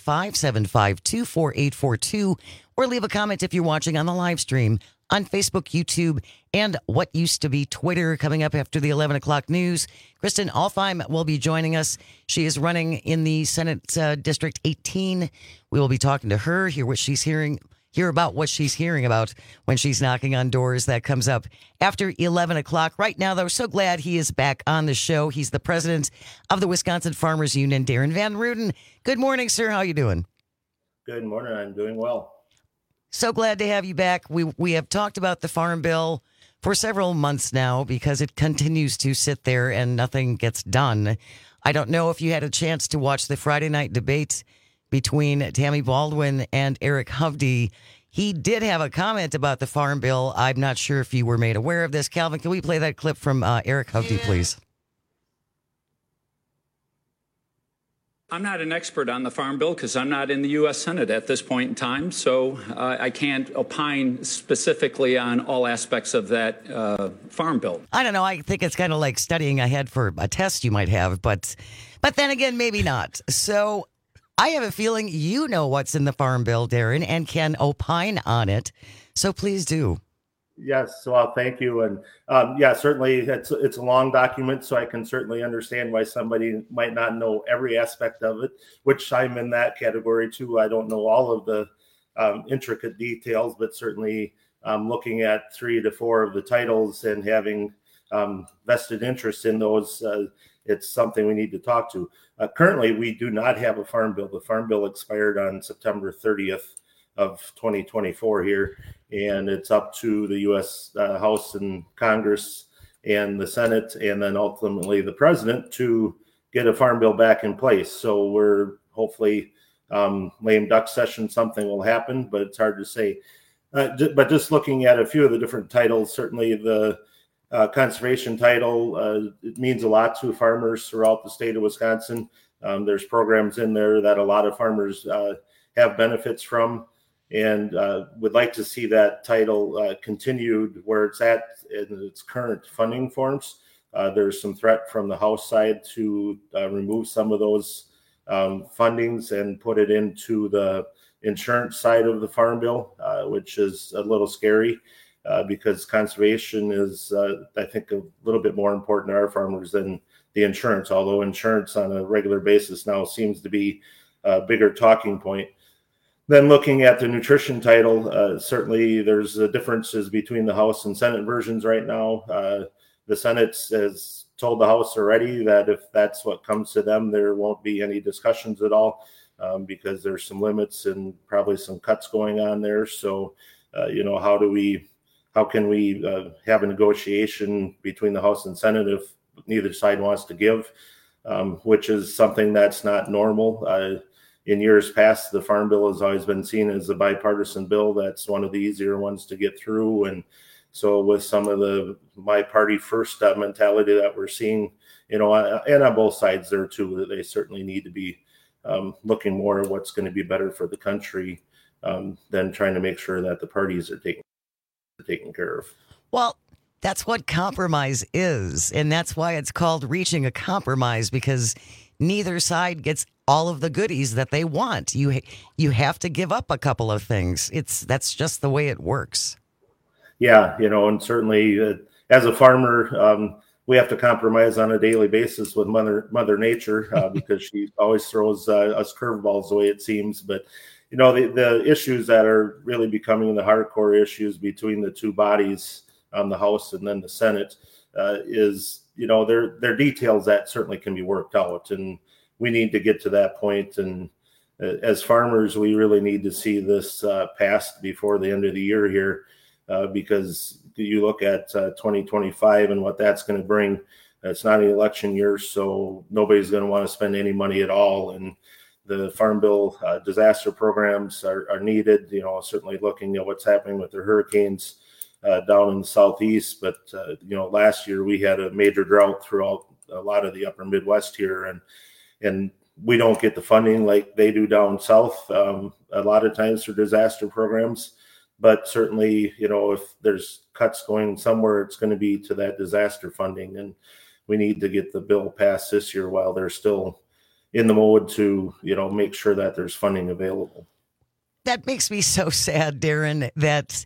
855-752-4842 or leave a comment if you're watching on the live stream on Facebook, YouTube, and what used to be Twitter. Coming up after the 11 o'clock news, Kristen Alfheim will be joining us. She is running in the Senate District 18. We will be talking to her, hear about what she's hearing about when she's knocking on doors. That comes up after 11 o'clock. Right now, though, so glad he is back on the show. He's the president of the Wisconsin Farmers Union, Darren Van Ruden. Good morning, sir. How are you doing? Good morning. I'm doing well. So glad to have you back. We have talked about the Farm Bill for several months now because it continues to sit there and nothing gets done. I don't know if you had a chance to watch the Friday night debate between Tammy Baldwin and Eric Hovde. He did have a comment about the Farm Bill. I'm not sure if you were made aware of this. Calvin, can we play that clip from Eric Hovde, please? I'm not an expert on the Farm Bill because I'm not in the U.S. Senate at this point in time, so I can't opine specifically on all aspects of that Farm Bill. I don't know. I think it's kind of like studying ahead for a test you might have, but then again, maybe not. So I have a feeling you know what's in the Farm Bill, Darren, and can opine on it. So please do. Yes, well, thank you. And certainly it's a long document, so I can certainly understand why somebody might not know every aspect of it, which I'm in that category too. I don't know all of the intricate details, but certainly looking at 3 to 4 of the titles and having vested interest in those, it's something we need to talk to. Currently, we do not have a Farm Bill. The Farm Bill expired on September 30th of 2024 here, and it's up to the U.S. House and Congress and the Senate, and then ultimately the president to get a Farm Bill back in place. So we're hopefully lame duck session, something will happen, but it's hard to say. But just looking at a few of the different titles, certainly the conservation title, it means a lot to farmers throughout the state of Wisconsin. There's programs in there that a lot of farmers have benefits from, and would like to see that title continued where it's at in its current funding forms. There's some threat from the House side to remove some of those fundings and put it into the insurance side of the Farm Bill, which is a little scary because conservation is, I think, a little bit more important to our farmers than the insurance, although insurance on a regular basis now seems to be a bigger talking point. Then looking at the nutrition title, certainly there's differences between the House and Senate versions right now. The Senate has told the House already that if that's what comes to them, there won't be any discussions at all because there's some limits and probably some cuts going on there. So, how can we have a negotiation between the House and Senate if neither side wants to give, which is something that's not normal. In years past, the Farm Bill has always been seen as a bipartisan bill. That's one of the easier ones to get through. And so with some of the my party first mentality that we're seeing, and on both sides there too, they certainly need to be looking more at what's going to be better for the country than trying to make sure that the parties are taken care of. Well, that's what compromise is. And that's why it's called reaching a compromise, because neither side gets all of the goodies that they want. You have to give up a couple of things. That's just the way it works. Yeah, and certainly as a farmer, we have to compromise on a daily basis with Mother Nature because she always throws us curveballs the way it seems. But the issues that are really becoming the hardcore issues between the two bodies, the House and then the Senate, is there are details that certainly can be worked out, and we need to get to that point. And as farmers, we really need to see this passed before the end of the year here, because you look at 2025 and what that's going to bring. It's not an election year, so nobody's going to want to spend any money at all. And the Farm Bill disaster programs are needed. Certainly looking at what's happening with the hurricanes down in the southeast. But last year we had a major drought throughout a lot of the upper Midwest here, and we don't get the funding like they do down south a lot of times for disaster programs. But certainly, if there's cuts going somewhere, it's going to be to that disaster funding. And we need to get the bill passed this year while they're still in the mode to, make sure that there's funding available. That makes me so sad, Darren, that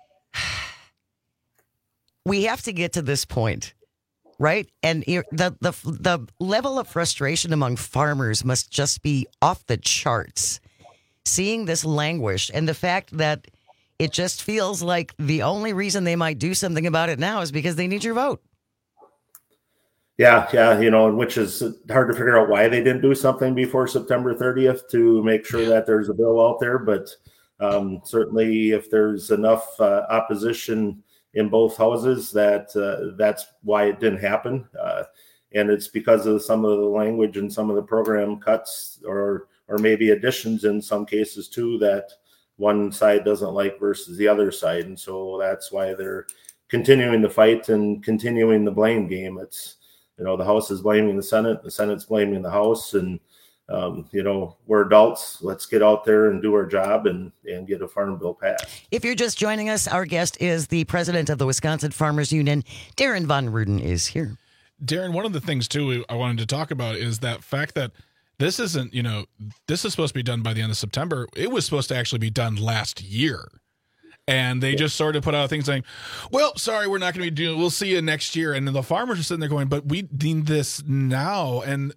we have to get to this point, right? And the level of frustration among farmers must just be off the charts. Seeing this languish and the fact that it just feels like the only reason they might do something about it now is because they need your vote. Yeah, which is hard to figure out why they didn't do something before September 30th to make sure that there's a bill out there. But certainly if there's enough opposition in both houses, that's why it didn't happen. And it's because of some of the language and some of the program cuts or maybe additions in some cases too that one side doesn't like versus the other side. And so that's why they're continuing to fight and continuing the blame game. It's, the House is blaming the Senate's blaming the House. And, we're adults. Let's get out there and do our job and get a farm bill passed. If you're just joining us, our guest is the president of the Wisconsin Farmers Union. Darren Von Ruden is here. Darren, one of the things, too, I wanted to talk about is that fact that this isn't, this is supposed to be done by the end of September. It was supposed to actually be done last year. And they just sort of put out a thing saying, well, sorry, we're not going to be doing, we'll see you next year. And then the farmers are sitting there going, but we need this now. And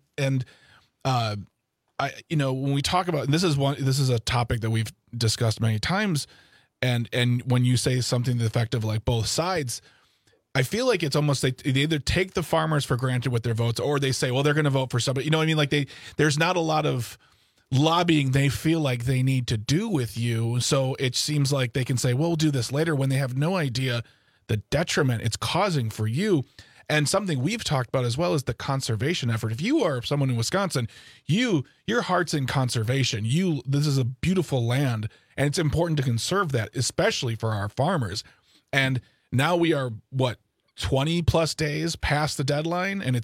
when we talk about, this is a topic that we've discussed many times. And when you say something to the effect of like both sides, I feel like it's almost like they either take the farmers for granted with their votes, or they say, well, they're going to vote for somebody. You know what I mean? Like there's not a lot of lobbying they feel like they need to do with you. So it seems like they can say, well, we'll do this later, when they have no idea the detriment it's causing for you. And something we've talked about as well is the conservation effort. If you are someone in Wisconsin, your heart's in conservation. This is a beautiful land, and it's important to conserve that, especially for our farmers. And now we are 20 plus days past the deadline, and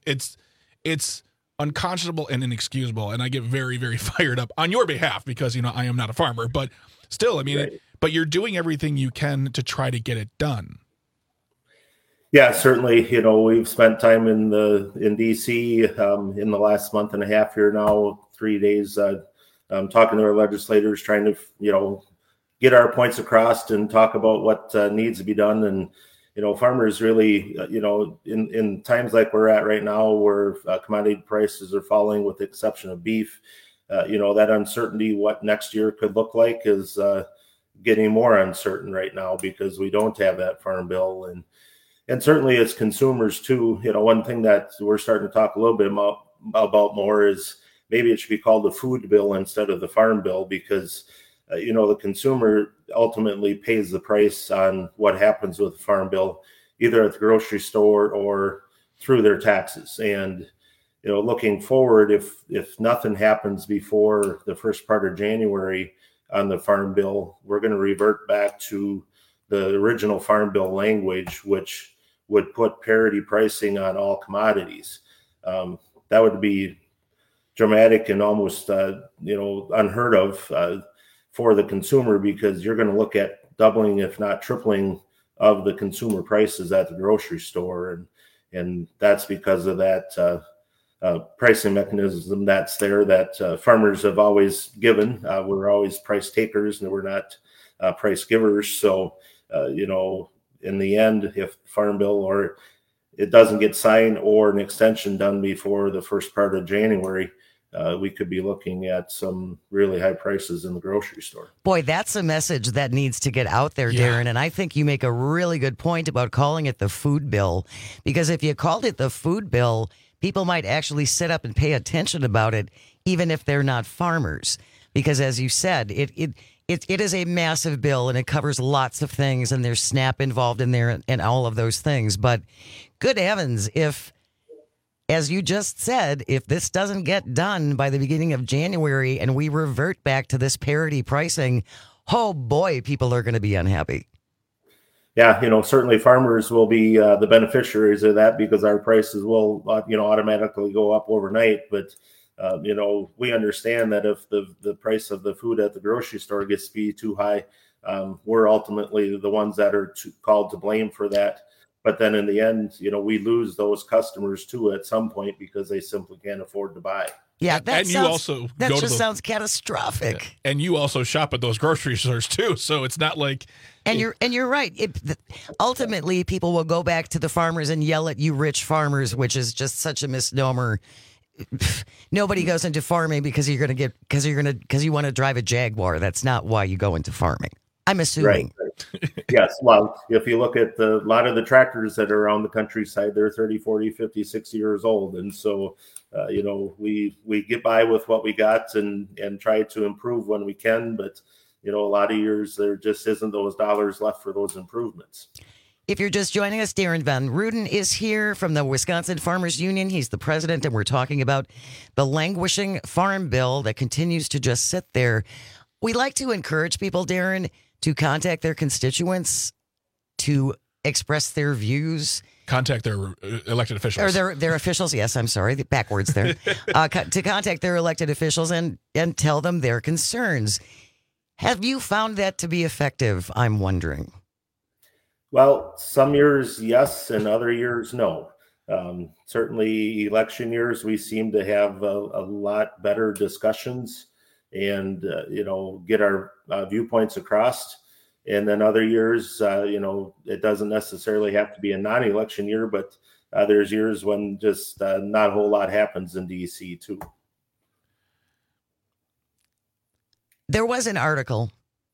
it's unconscionable and inexcusable. And I get very, very fired up on your behalf because I am not a farmer, but still, right. But you're doing everything you can to try to get it done. Yeah, certainly. We've spent time in DC in the last month and a half here now, 3 days, talking to our legislators, trying to get our points across and talk about what needs to be done. And, farmers really, in times like we're at right now where commodity prices are falling with the exception of beef, that uncertainty, what next year could look like is getting more uncertain right now because we don't have that farm bill. And certainly as consumers too, one thing that we're starting to talk a little bit about more is maybe it should be called the food bill instead of the farm bill because the consumer ultimately pays the price on what happens with the farm bill, either at the grocery store or through their taxes. And, looking forward, if nothing happens before the first part of January on the farm bill, we're going to revert back to the original farm bill language, which would put parity pricing on all commodities. That would be dramatic and almost, unheard of for the consumer because you're going to look at doubling, if not tripling, of the consumer prices at the grocery store. And that's because of that pricing mechanism that's there that farmers have always given. We're always price takers and we're not price givers. So, in the end, if farm bill or it doesn't get signed or an extension done before the first part of January, we could be looking at some really high prices in the grocery store. Boy, that's a message that needs to get out there, Darren. And I think you make a really good point about calling it the food bill, because if you called it the food bill, people might actually sit up and pay attention about it, even if they're not farmers. Because as you said, it is a massive bill and it covers lots of things and there's SNAP involved in there and all of those things. But good heavens, if, as you just said, if this doesn't get done by the beginning of January and we revert back to this parity pricing, oh boy, people are going to be unhappy. Yeah, certainly farmers will be the beneficiaries of that because our prices will, automatically go up overnight. But We understand that if the price of the food at the grocery store gets to be too high, we're ultimately the ones that are called to blame for that. But then in the end, we lose those customers too at some point because they simply can't afford to buy. Yeah, that sounds catastrophic. Yeah. And you also shop at those grocery stores too, so it's not like. And you're right. Ultimately, people will go back to the farmers and yell at you, rich farmers, which is just such a misnomer. Nobody goes into farming because you want to drive a Jaguar. That's not why you go into farming. I'm assuming. Right. Yes. Well, if you look at a lot of the tractors that are around the countryside, they're 30, 40, 50, 60 years old. And so, we get by with what we got and try to improve when we can. But, a lot of years there just isn't those dollars left for those improvements. If you're just joining us, Darren Van Ruden is here from the Wisconsin Farmers Union. He's the president, and we're talking about the languishing farm bill that continues to just sit there. We like to encourage people, Darren, to contact their constituents, to express their views. Contact their elected officials. Or their officials. Yes, I'm sorry. Backwards there. To contact their elected officials and tell them their concerns. Have you found that to be effective, I'm wondering? Well, some years, yes, and other years, no. Certainly election years, we seem to have a lot better discussions and, get our viewpoints across. And then other years, it doesn't necessarily have to be a non-election year, but there's years when just not a whole lot happens in D.C. too. There was an article.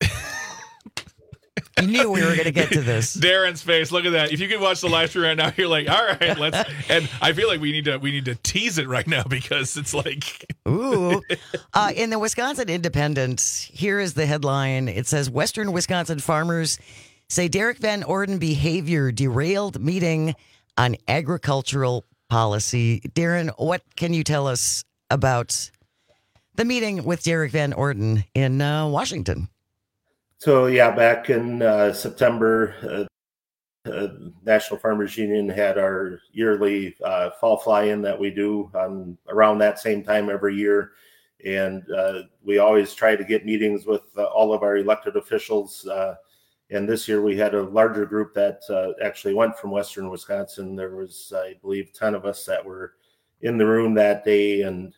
You knew we were going to get to this. Darren's face. Look at that. If you could watch the live stream right now, you're like, all right, let's. And I feel like we need to tease it right now because it's like. Ooh. In the Wisconsin Independent, here is the headline. It says, Western Wisconsin farmers say Derek Van Orden behavior derailed meeting on agricultural policy. Darren, what can you tell us about the meeting with Derek Van Orden in Washington? So, back in September, National Farmers Union had our yearly fall fly-in that we do around that same time every year. And we always try to get meetings with all of our elected officials. And this year we had a larger group that actually went from Western Wisconsin. There was, I believe, 10 of us that were in the room that day. And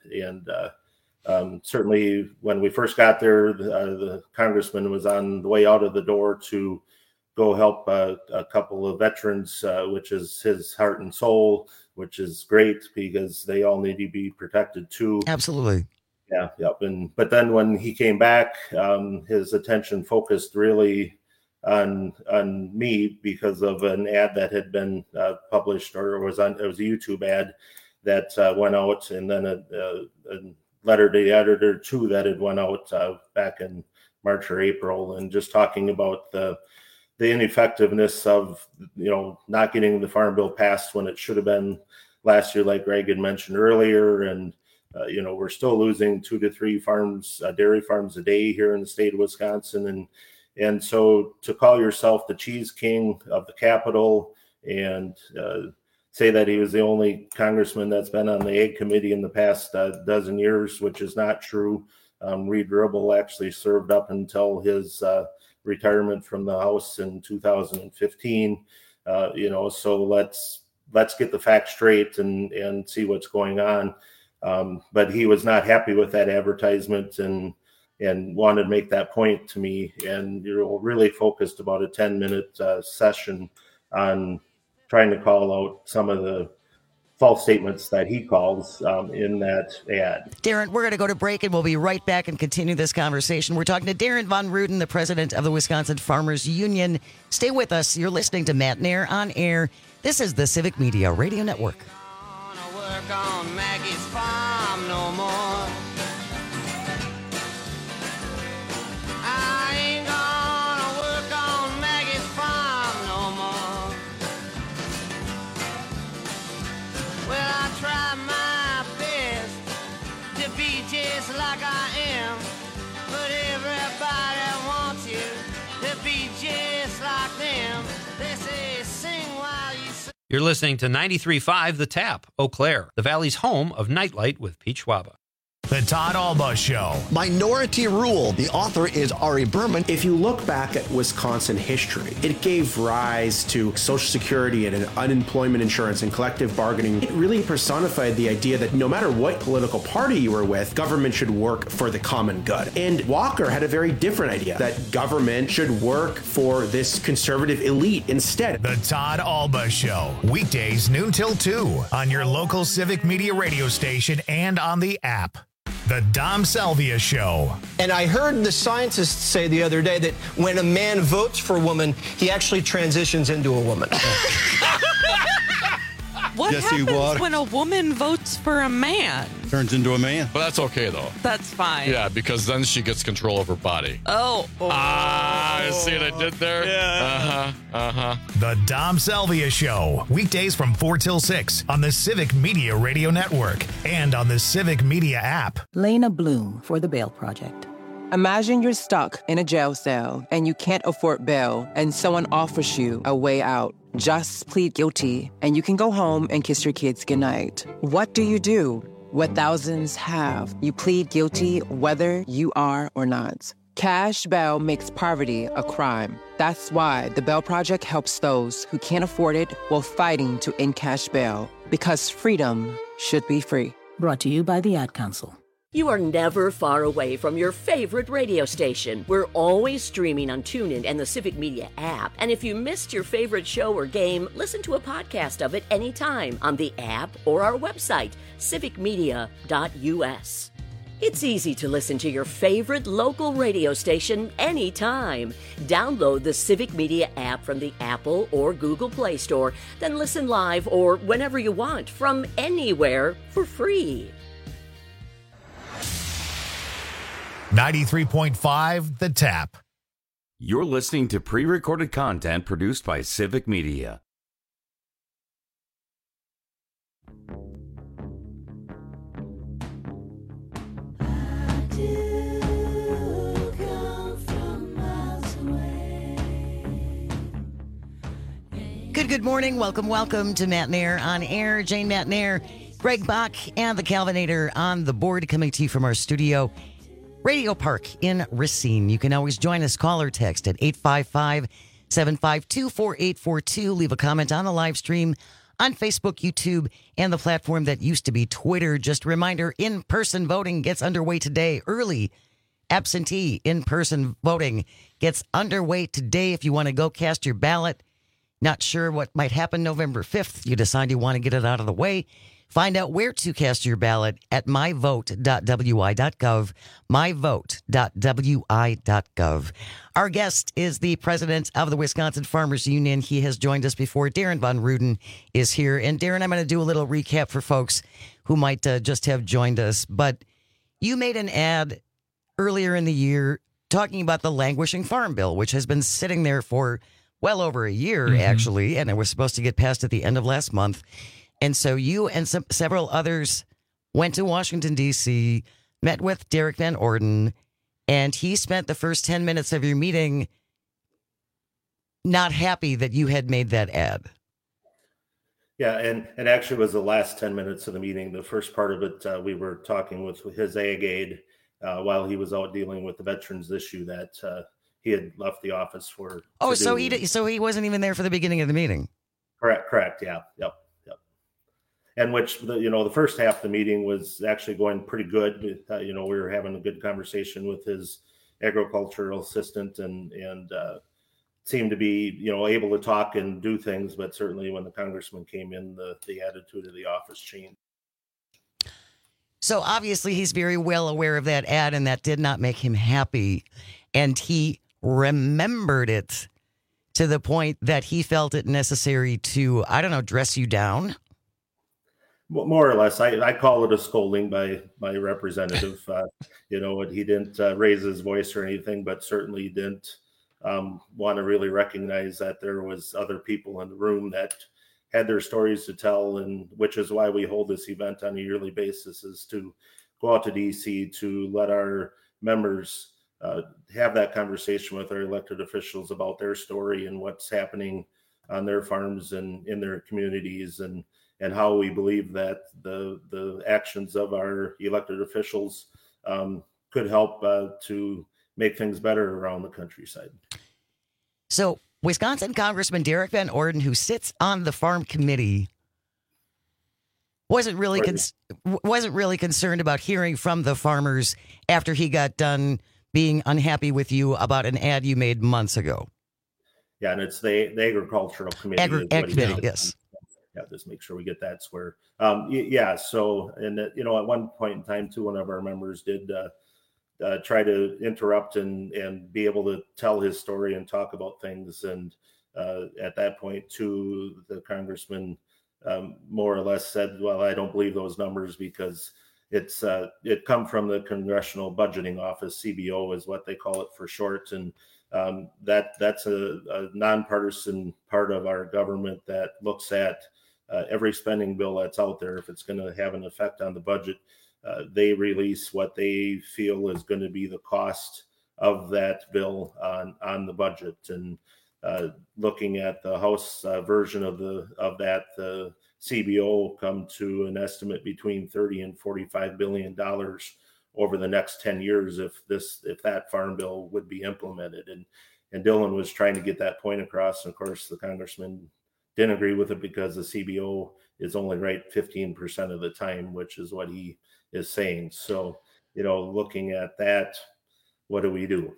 certainly when we first got there, the congressman was on the way out of the door to go help a couple of veterans, which is his heart and soul, which is great because they all need to be protected too. Absolutely. Yeah. Yep. But then when he came back, his attention focused really on me because of an ad that had been published, or it was a YouTube ad that went out, and then a letter to the editor too that had went out back in March or April, and just talking about the ineffectiveness of not getting the farm bill passed when it should have been last year, like Greg had mentioned earlier. And we're still losing 2 to 3 farms, dairy farms a day here in the state of Wisconsin, and so to call yourself the cheese king of the Capitol and say that he was the only congressman that's been on the Ag Committee in the past dozen years, which is not true. Reed Ribble actually served up until his retirement from the House in 2015. So let's get the facts straight and see what's going on. But he was not happy with that advertisement and wanted to make that point to me, and really focused about a 10-minute session on trying to call out some of the false statements that he calls in that ad. Darren, we're going to go to break, and we'll be right back and continue this conversation. We're talking to Darren Van Ruden, the president of the Wisconsin Farmers Union. Stay with us. You're listening to Matt Nair on Air. This is the Civic Media Radio Network. Work on Maggie's farm no more. I ain't gonna work on Maggie's farm no more. Well, I try my best to be just like I am, but everybody wants you to be just like them. They say sing while you sing. You're listening to 93.5 The Tap, Eau Claire, the Valley's home of Nightlight with Pete Schwaba. The Todd Alba Show. Minority Rule. The author is Ari Berman. If you look back at Wisconsin history, it gave rise to Social Security and unemployment insurance and collective bargaining. It really personified the idea that no matter what political party you were with, government should work for the common good. And Walker had a very different idea, that government should work for this conservative elite instead. The Todd Alba Show. Weekdays noon till 2 on your local Civic Media radio station and on the app. The Dom Salvia Show. And I heard the scientists say the other day that when a man votes for a woman, he actually transitions into a woman. What happens when a woman votes for a man? Turns into a man. But that's okay, though. That's fine. Yeah, because then she gets control of her body. Oh. You see what I did there? Yeah. The Dom Salvia Show. Weekdays from 4 till 6 on the Civic Media Radio Network and on the Civic Media app. Lena Bloom for the Bail Project. Imagine you're stuck in a jail cell and you can't afford bail and someone offers you a way out. Just plead guilty and you can go home and kiss your kids goodnight. What do? What thousands have. You plead guilty whether you are or not. Cash bail makes poverty a crime. That's why the Bail Project helps those who can't afford it while fighting to end cash bail. Because freedom should be free. Brought to you by the Ad Council. You are never far away from your favorite radio station. We're always streaming on TuneIn and the Civic Media app. And if you missed your favorite show or game, listen to a podcast of it anytime on the app or our website, civicmedia.us. It's easy to listen to your favorite local radio station anytime. Download the Civic Media app from the Apple or Google Play Store, then listen live or whenever you want from anywhere for free. 93.5 The Tap. You're listening to pre-recorded content produced by Civic Media. Good morning. Welcome to Matt Nair on air. Jane Matt Nair, Greg Bach, and the Calvinator on the board, coming to you from our studio, Radio Park in Racine. You can always join us. Call or text at 855-752-4842. Leave a comment on the live stream on Facebook, YouTube, and the platform that used to be Twitter. Just a reminder, in-person voting gets underway today. Early absentee in-person voting gets underway today. If you want to go cast your ballot, not sure what might happen November 5th, you decide you want to get it out of the way, find out where to cast your ballot at myvote.wi.gov, myvote.wi.gov. Our guest is the president of the Wisconsin Farmers Union. He has joined us before. Darren Von Ruden is here. And Darren, I'm going to do a little recap for folks who might just have joined us. But you made an ad earlier in the year talking about the languishing farm bill, which has been sitting there for well over a year, actually, and it was supposed to get passed at the end of last month. And so you and several others went to Washington, D.C., met with Derek Van Orden, and he spent the first 10 minutes of your meeting not happy that you had made that ad. Yeah, and actually it was the last 10 minutes of the meeting. The first part of it, we were talking with his ag aide while he was out dealing with the veterans issue that he had left the office for. Oh, so he wasn't even there for the beginning of the meeting. Correct. Yeah. Yep. And which the first half of the meeting was actually going pretty good. We were having a good conversation with his agricultural assistant and seemed to be able to talk and do things. But certainly when the congressman came in, the attitude of the office changed. So obviously he's very well aware of that ad, and that did not make him happy. And he remembered it to the point that he felt it necessary to, dress you down. More or less, I call it a scolding by my representative. He didn't raise his voice or anything, but certainly didn't want to really recognize that there was other people in the room that had their stories to tell, and which is why we hold this event on a yearly basis, is to go out to DC to let our members have that conversation with our elected officials about their story and what's happening on their farms and in their communities, and how we believe that the actions of our elected officials could help to make things better around the countryside. So Wisconsin Congressman Derek Van Orden, who sits on the Farm Committee, wasn't really concerned about hearing from the farmers after he got done being unhappy with you about an ad you made months ago. Yeah, and it's the agricultural committee. Committee, yes. Yeah, just make sure we get that square. Yeah. So, and at one point in time, too, one of our members did try to interrupt and be able to tell his story and talk about things. And at that point, too, the congressman more or less said, "Well, I don't believe those numbers because it come from the Congressional Budgeting Office, CBO is what they call it for short, and that's a nonpartisan part of our government that looks at every spending bill that's out there. If it's going to have an effect on the budget, they release what they feel is going to be the cost of that bill on the budget. And looking at the House version of that, the CBO come to an estimate between $30 and $45 billion over the next 10 years if that farm bill would be implemented. And Dylan was trying to get that point across. And of course, the congressman didn't agree with it because the CBO is only right 15% of the time, which is what he is saying. So, looking at that, what do we do?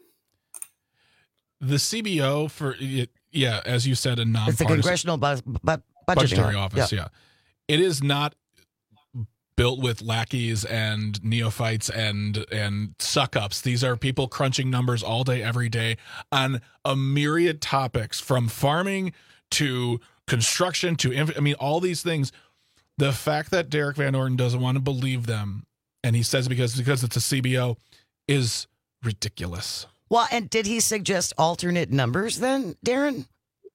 The CBO as you said, it's the Congressional Budgetary Office. Yeah. It is not built with lackeys and neophytes and suck-ups. These are people crunching numbers all day, every day on a myriad topics, from farming to construction to, all these things. The fact that Derek Van Orden doesn't want to believe them, and he says because it's a CBO, is ridiculous. Well, and did he suggest alternate numbers then, Darren?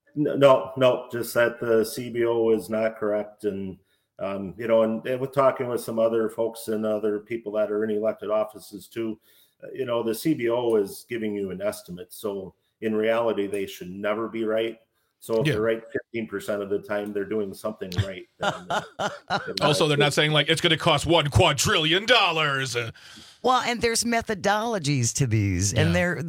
No, just that the CBO is not correct. And, and with talking with some other folks and other people that are in elected offices too, the CBO is giving you an estimate. So in reality, they should never be right. So if they're right 15% of the time, they're doing something right. Also, they're not saying like it's going to cost $1 quadrillion. Well, and there's methodologies to these, and they're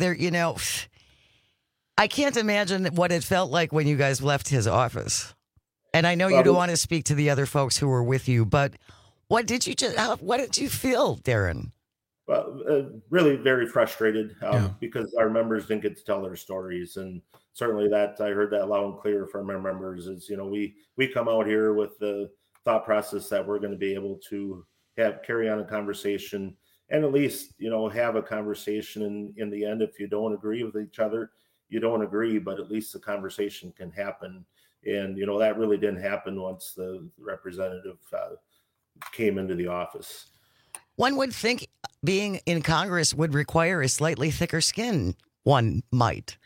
I can't imagine what it felt like when you guys left his office. And I know you don't want to speak to the other folks who were with you, but what did you feel, Darren? Well, really very frustrated because our members didn't get to tell their stories. And certainly that I heard that loud and clear from our members is, we come out here with the thought process that we're going to be able to carry on a conversation and at least, have a conversation. In the end, if you don't agree with each other, you don't agree, but at least the conversation can happen. And, that really didn't happen once the representative came into the office. One would think being in Congress would require a slightly thicker skin. One might.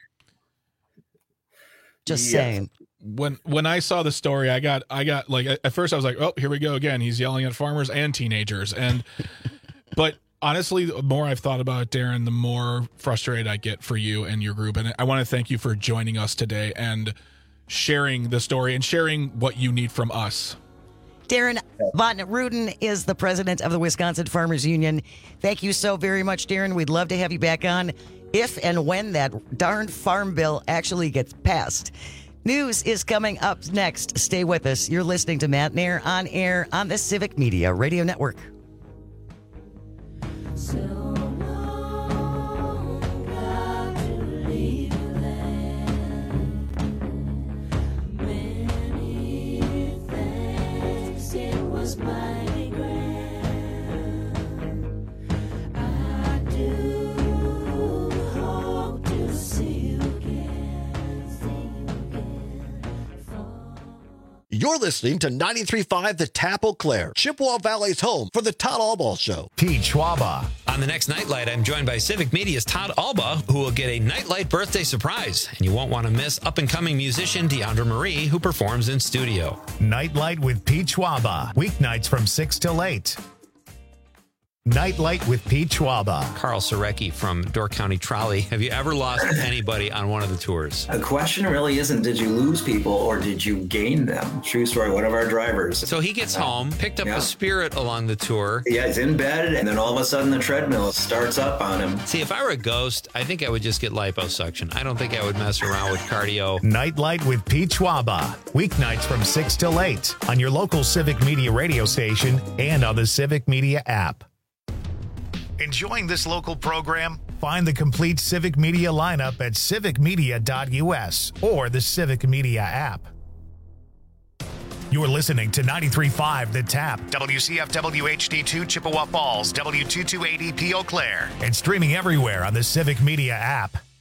Just saying. When I saw the story, I got like, at first I was like, oh, here we go again. He's yelling at farmers and teenagers. But honestly, the more I've thought about it, Darren, the more frustrated I get for you and your group. And I want to thank you for joining us today and sharing the story and sharing what you need from us. Darren Von Ruden is the president of the Wisconsin Farmers Union. Thank you so very much, Darren. We'd love to have you back on if and when that darn farm bill actually gets passed. News is coming up next. Stay with us. You're listening to Matt Nair on air on the Civic Media Radio Network. You're listening to 93.5 The Tap Eau Claire, Chippewa Valley's home for the Todd Albaugh Show. Pete Schwaba. On the next Nightlight, I'm joined by Civic Media's Todd Albaugh, who will get a Nightlight birthday surprise. And you won't want to miss up-and-coming musician Deandra Marie, who performs in studio. Nightlight with Pete Schwaba. Weeknights from 6 till 8. Nightlight with Pete Schwaba. Carl Sorecki from Door County Trolley. Have you ever lost anybody on one of the tours? The question really isn't did you lose people or did you gain them? True story, one of our drivers. So he gets home, picked up a Spirit along the tour. Yeah, he's in bed, and then all of a sudden the treadmill starts up on him. See, if I were a ghost, I think I would just get liposuction. I don't think I would mess around with cardio. Nightlight with Pete Schwaba. Weeknights from 6 till 8 on your local Civic Media radio station and on the Civic Media app. Enjoying this local program? Find the complete Civic Media lineup at civicmedia.us or the Civic Media app. You're listening to 93.5 The Tap, WCFW HD2 Chippewa Falls, W228EP Eau Claire, and streaming everywhere on the Civic Media app.